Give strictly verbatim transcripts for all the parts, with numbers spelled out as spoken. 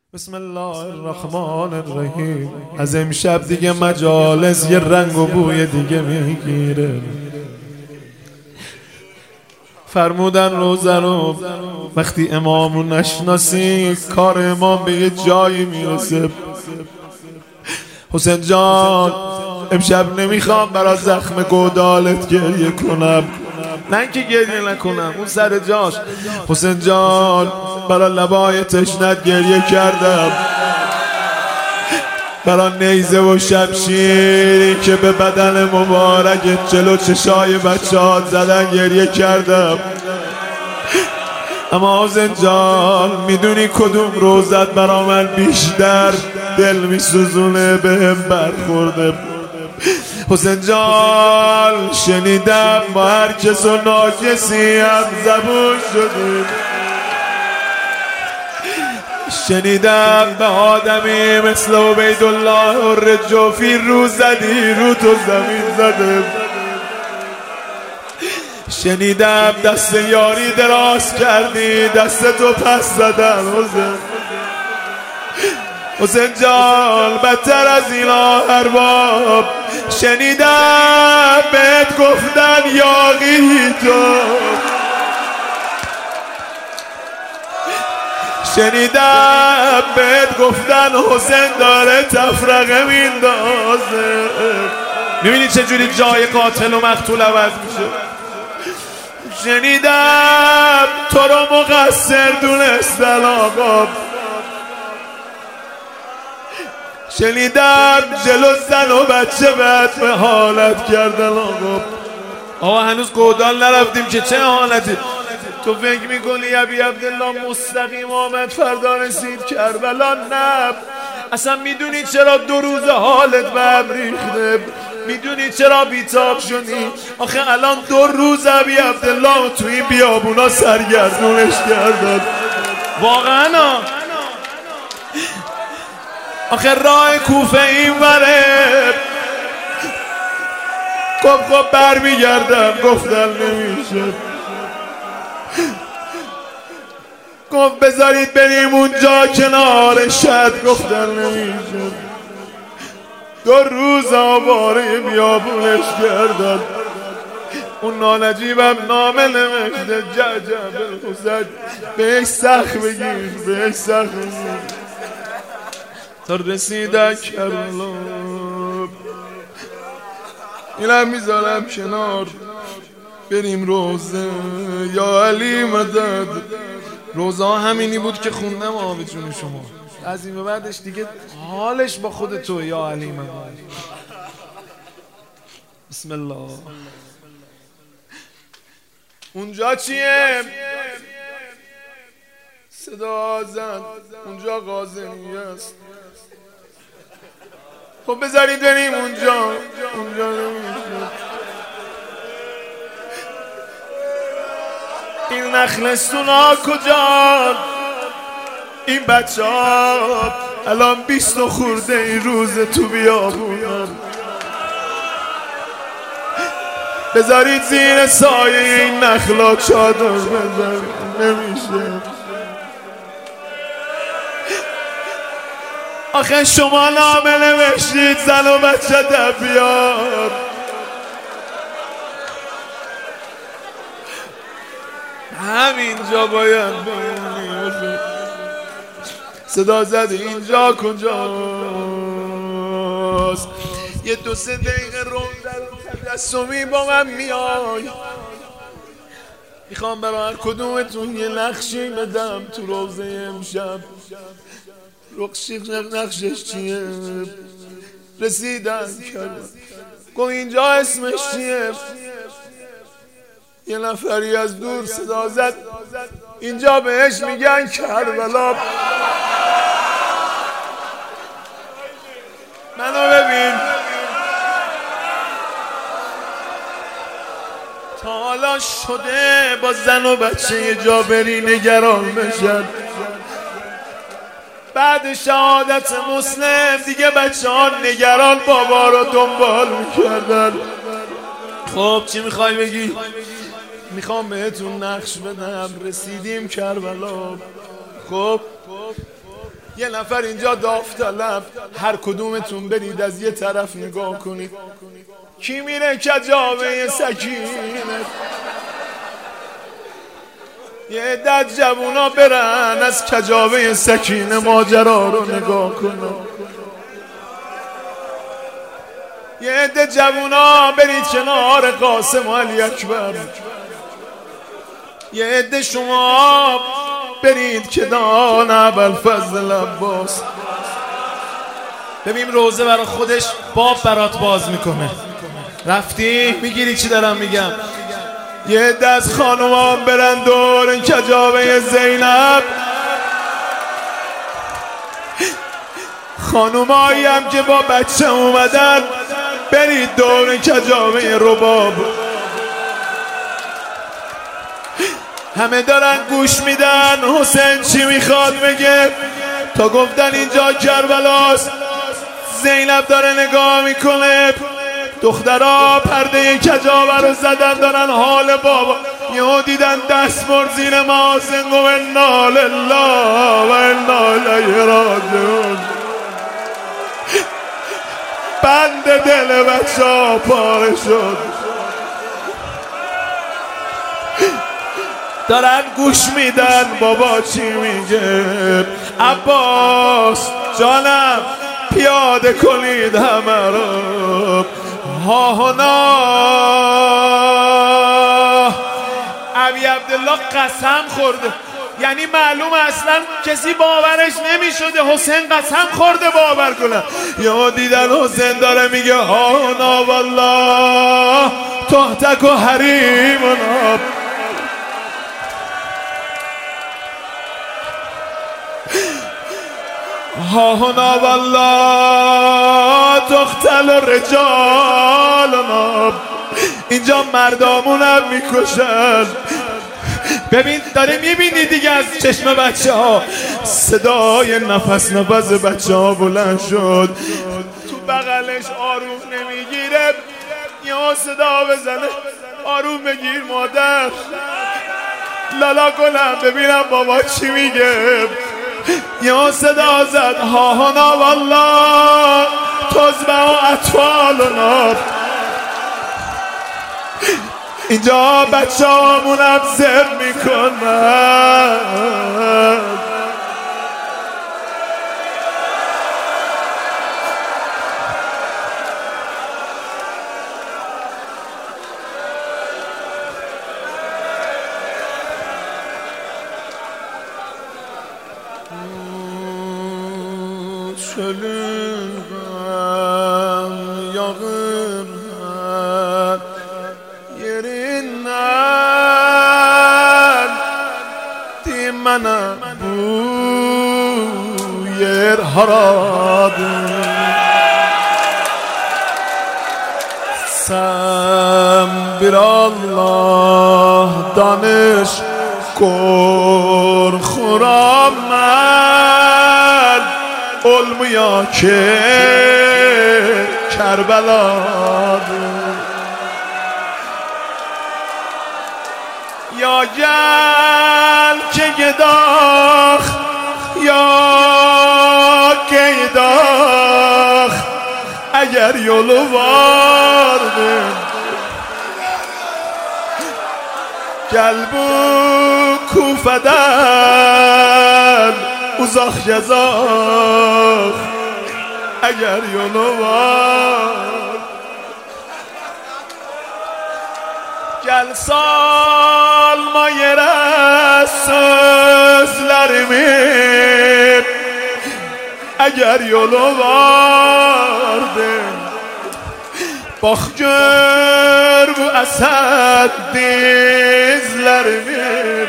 بسم الله الرحمن الرحیم. از امشب دیگه مجالس یه رنگ و بوی دیگه میگیره. فرمودن روزه رو وقتی امامو نشناسی کار امام به یه جایی میرسه. حسین جان امشب نمیخوام برای زخم گودالت گریه کنم، نه که گریه نکنم، اون سر جاش. حسین جان برای لبای تشنت گریه کردم، برای نیزه و شمشیری که به بدن مبارکت جلو چشای بچه ها زدن گریه کردم. اما حسین جان میدونی کدوم روزت برا من بیشتر دل میسوزونه بهم برخورده؟ حسین جان شنیدم با هر کس و ناکسی هم زبون شدیم، شنیدم به آدمی مثل عبیدالله الرجوفی رو زدی رو تو زمین زده، شنیدم دست یاری دراز کردی دست تو پس زدن. حسین حسین جان بدتر از اینا ارباب شنیدم بهت گفتن یاقی تو، شنیدم بهت گفتن حسین داره تفرقه میندازه. میبینی چجوری جای قاتل و مقتول عوض میشه؟ شنیدم تو رو مقصر دونستن آقا، شنیدم جلو زن و بچه بد به حالت کردن آقا. آقا هنوز گودال نرفتیم که چه حالتی؟ تو فکر میکنی ابی عبدالله مستقیم آمد فردا رسید کربلا؟ نه. اصلا میدونی چرا دو روز حالت به هم ریخته؟ میدونی چرا بیتاب شدی؟ آخه الان دو روز ابی عبدالله تو این بیابونا سرگردونش کردن. واقعا آخه راه کوفه این وره گفت خب برمیگردم، گفتن نمیشه، گفت بذارید بریم اونجا کنار شد، گفتن نمیشه. دو روز آواره بیابونش کردن. اون نانجیبم نامه نوشته جعجع بالحسین بهش سخت بگیر بهش سخت بگیر تا رسیدن کربلا. اینم میذارم کنار بریم روزه یا علی مدد. روزه همینی بود که خوندم آب جون شما. از این به بعدش دیگه حالش با خود تو یا علی مدد. بسم الله. اونجا چیه؟ صدا زن اونجا قاضنی است. خب بذارید بریم اونجا. اونجا نمیشه. این نخلستون ها کجا؟ این بچه ها الان بیست و خورده این روز تو بیابونن. بذارید زیر سایه این نخلا چادر بذارید. نمیشه. آخه شما نامه نوشتید زن و بچه در بیار. همینجا باید بمونی. صدا زد اینجا کجاست؟ یه دو سه دقیقه روم در تجسمی با من میای. میخوام برای هر کدومتون یه نقشی بدم تو روزه امشب. رقشی نقشش چیه؟ رسیدن کرد گو اینجا اسمش چیه؟ یه نفری از دور صدا زد اینجا بهش میگن کربلا. منو ببین. تا حالا شده با زن و بچه یه جا بری نگران بشن؟ بعد شهادت مسلم دیگه بچه ها نگران بابا رو دنبال میکردن. خب چی میخوای بگی؟ میخوام بهتون نقش بدم. رسیدیم کربلا. خب یه نفر اینجا داوطلب، هر کدومتون برید از یه طرف نگاه کنید کی میره کجاوه سکینه. یه عدد جوونا برن از کجاوه سکینه ماجرا رو نگاه کنن. یه عده جوونا برید کنار قاسم و علی اکبر. یه عده شما برید کنار ابوالفضل عباس. ببین روزه برای خودش باب برات باز میکنه. رفتی میگیری چی دارم میگم. یه عده از خانومان برن دور کجاوه زینب. خانومایی هم که با بچه اومدن برید دور کجاوه رباب. همه دارن گوش میدن حسین چی میخواد بگه. تا گفتن اینجا کربلاست زینب داره نگاه میکنه. دخترها پرده کجاوه رو زدن دارن حال بابا. یهو دیدن دست بر زیر ماسن و انا لله و انا الیه راجعون. بند دل بچه ها پاره شد. دارن گوش میدن بابا چی میگه. عباس جانم پیاده کنید همه رو. ها هنا ابی عبدالله قسم خورده. یعنی معلوم اصلا کسی باورش نمیشده. حسین قسم خورده باور کنه. یا دیدن حسین داره میگه ها هنا والله تحتک و حریمنا. ها هنا والله تقتل رجالنا. اینجا مردامونم میکشن. ببین داره میبینی دیگه از چشم بچه ها صدای نفس نفس بچه ها بلند شد. تو بغلش آروم نمیگیره یا صدا بزنه آروم بگیر مادر لالا کنم ببینم بابا چی میگه. یا صدا زد ها هنا والله تزبع و اطفالنا. اینجا بچه هامونم زر میکنن. Çölün yağın yerinden dimene bu yer haradır. Sen bir Allah danış korkuram ben. Olmuyor ki Kerbeladır. Ya gel ki gidak ya gidak. Eğer yolu vardı gel bu Kufeden uzak yazak. Eğer yolu var gel salma yere sözlerimi. Eğer yolu vardı bak gör bu esed dizlerimi.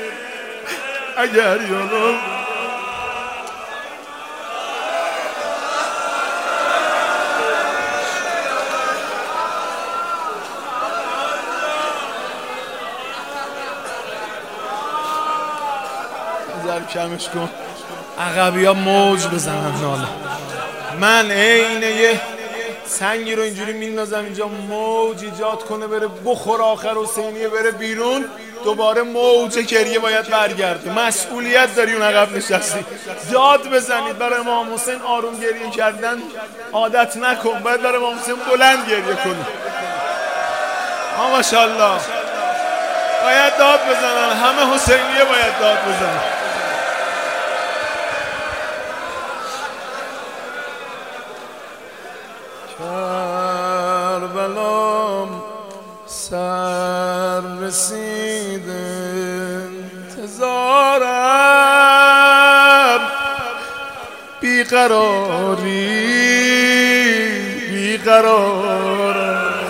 Eğer yolu کمش کن عقبی ها موج بزنن ناله. من عین یه سنگی رو اینجوری میندازم اینجا موج ایجاد کنه بره بخور آخر حسینیه بره بیرون دوباره موج گریه باید برگرده. مسئولیت داری اون عقب نشستی داد بزنید. برای امام حسین آروم گریه کردن عادت نکن، باید برای امام حسین بلند گریه کنی. ماشاءالله باید داد بزنن، همه حسینیه باید داد بزنن. کربلام سر رسیده انتظارم بیقراری بیقرارم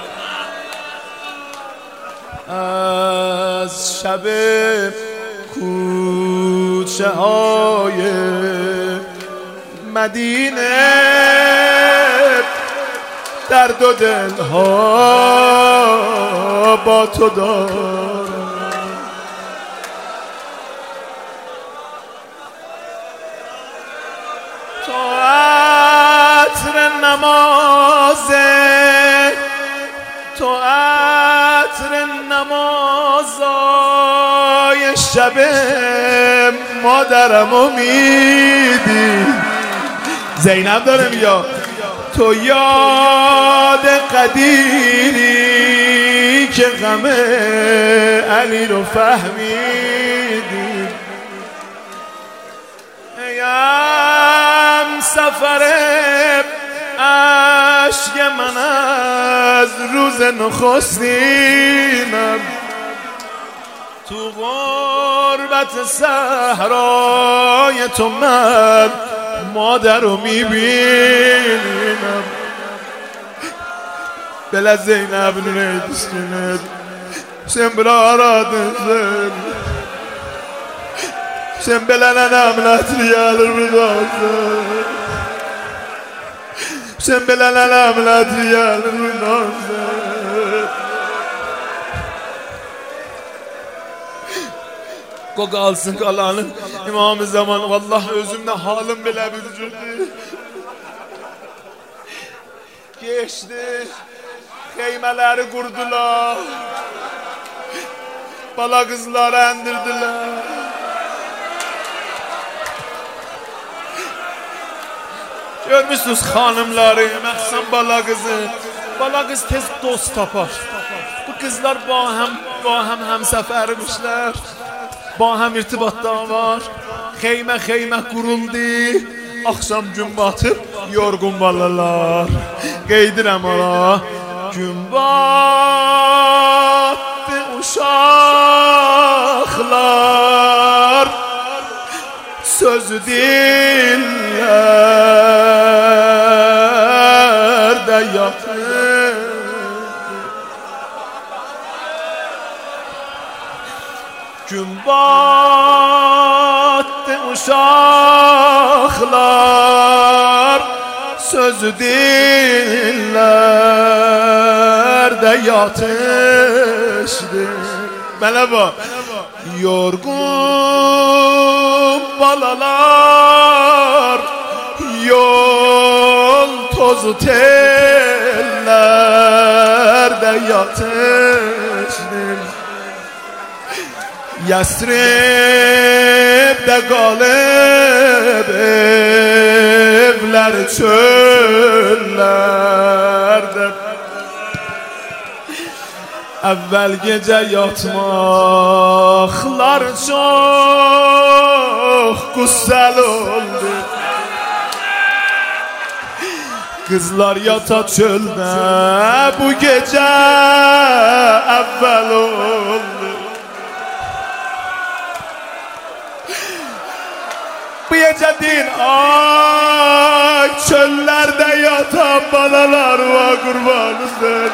از شب کوچه های مدینه در دو دل ها با تو دارم. تو عطر نمازه، تو عطر نمازای شب مادرمو میدی. زینب داره میگه تو یاد قدیری که غم علی رو فهمیدی. ایم سفر عشق من از روز نخستینم تو غربت صحرای تو من مادر رو میبینم. بلا زینب نونه دستینه سنبلا آرادن زن سنبلا نناملت ریال رنازن سنبلا نناملت ریال رنازن Qoq alsın qalanın İmam-ı Zaman. Vallahi özümden halim bile bir cürdü. Geçti, xeymələri qurdular, bala qızları endirdiler. Görmüşsünüz hanımları, məxsən bala qızı. Bala qız tez dost tapar. Bu qızlar ba hem, ba hem həmsəfərmişlər. Ba hem irtibatda var. Xeymə xeymə quruldu. Axşam gün batıb yorğun balalar. Qeydirəm ara. Gün batdı uşaqlar. Sözü dillərdə yatır. Gün batdı uşaqlar. Sözü dillərdə yatışdı. Mənə bax. Yorgun balalar yol tozu tellerde yatışdı. Yəsrib'də qalib evlər çöllərdə. Əvvəl gecə yatmaqlar çox qüssəl oldu. Qızlar yata çöldə bu gecə əvvəl oldu. Bu gecə din ay çöllərdə yatan balalar var qurbanıdır.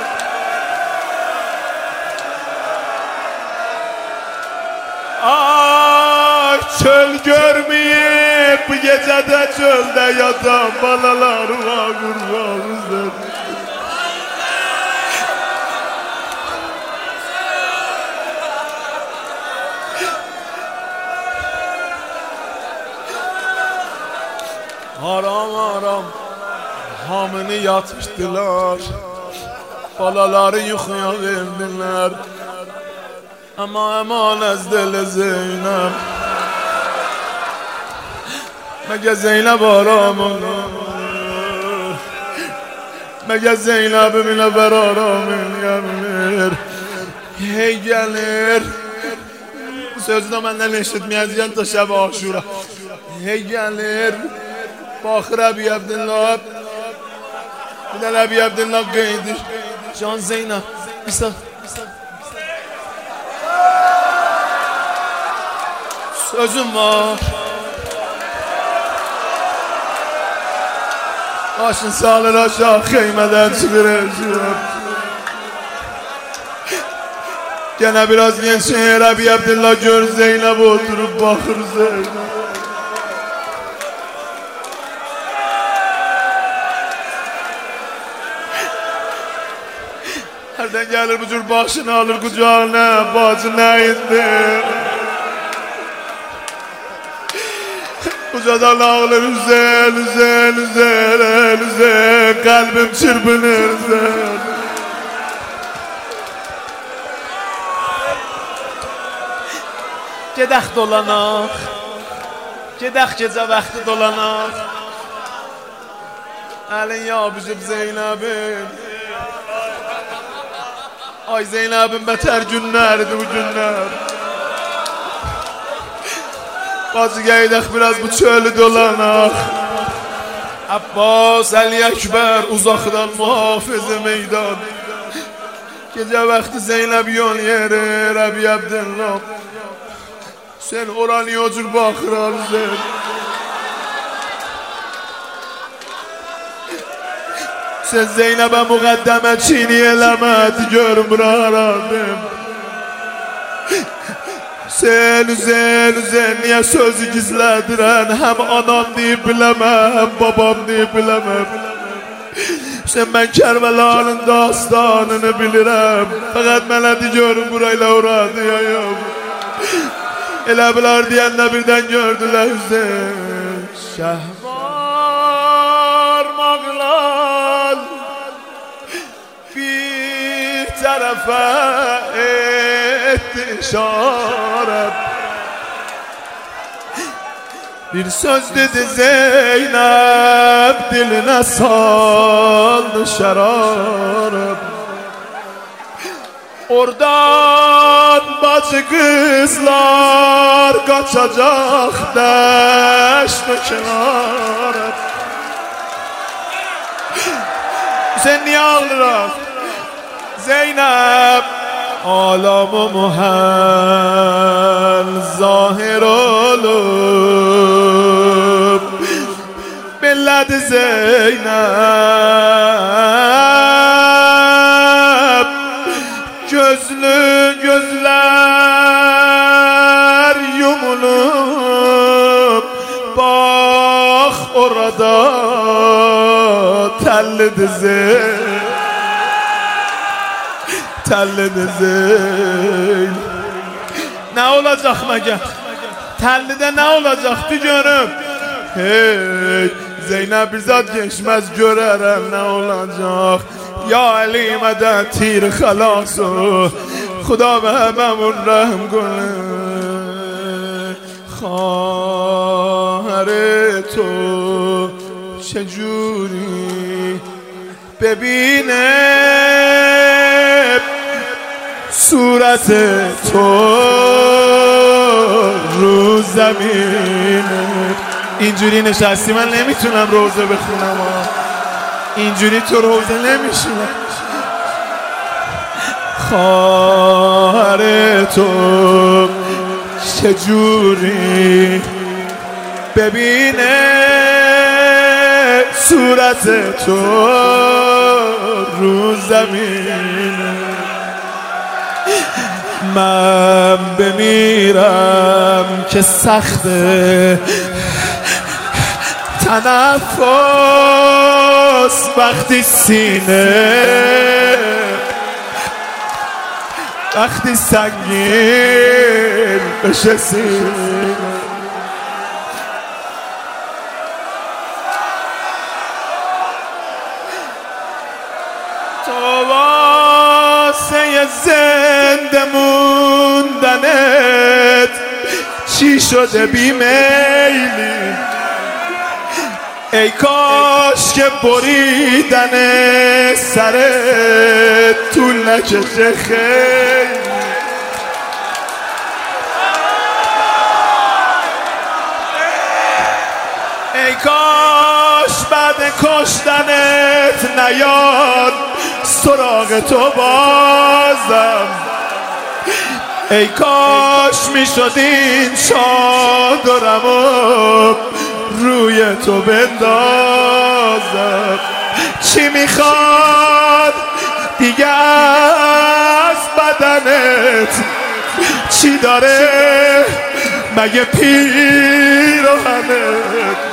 Ay çöl görmeyip bu gecede çölde yatan balalar var qurbanıdır. Haram haram hamını yatmışdılar, balaları yuxuya verdiler. Ama eman az deli Zeynep, mege Zeynep aramın, mege Zeynep'im ile beraramın gelir. Hey gelir, bu sözü de benden eşitmeyeceğim ta şeb aşura. Hey gelir, bakır Əbi Abdillah, bir de Əbi Abdillah qeydir. Can Zeynep, bir sağ, sözüm var. Başın salır aşağı kıymeden çıkıracağım. Gene biraz gençler Əbi Abdillah gör Zeynep oturup bakır Zeynep. Herden gelir bu cür başını alır kucağına, bacı neyindi? Kucadan ağlar üzel, üzel, üzel, üzel, kalbim çırpınır üzel. Gedək dolanaq, gedək gecə vaxtı dolanaq. Əlin yabışıb Zeynəbin, ay Zeynəbin bətər günlərdi bu günlər. Bacı geydək biraz bu çölü dolanaq. Abbas, Əli Əkbər uzaqdan muhafiz-i meydan. Gecə vaxtı Zeynəb yol yerir Əbi Abdillah. Sen oranı yocur bakıran sen. Sen Zeynep'e mukaddeme çiğni elemedi görmür aradım. Sen üzen üzen niye sözü gizlediren, hem anam deyip bilemem hem babam deyip bilemem. Sen ben Kerbelanın dastanını bilirim, fakat meledi görün burayla uğradıyayım. Elə bilər deyəndə birdən gördülər üzən. Şəhvarmaqlar bir tərəfə etdi işarət. Bir söz dedi Zeynep, dilinə saldı şərarət. Oradan bacı kızlar kaçacak deşme kenara. Sen niye ağlırak Zeynep? Alamı muhal zahir olup belledi Zeynep. Gözlü gözler yumulup bak orada telli dizi, telli dizi. Ne olacak mege? Tellide ne olacak bir görüp. Hey Zeynep bizzat geçmez görerem ne olacak. Ya Ali medet tir xalasu Xuda به هممون رحم کنه. خواهر تو چجوری ببینه صورت تو رو زمین. اینجوری نشستی من نمیتونم روزه بخونم. اینجوری تو روزه نمیشونم. خواهر تو چجوری ببینه صورت تو رو زمین. من بمیرم که سخته تنفس وقتی سینه وقتی سنگین بشه سینه. برای زنده موندنت چی شده بیمیلی؟ ای کاش که بریدن سرت طول نکشه خیلی. ای کاش بعد کشتنت نیاد سراغ تو بازم. ای کاش میشد این چادرمو روی تو بندازم. چی میخواد دیگه از بدنت؟ چی داره مگه پیراهنت؟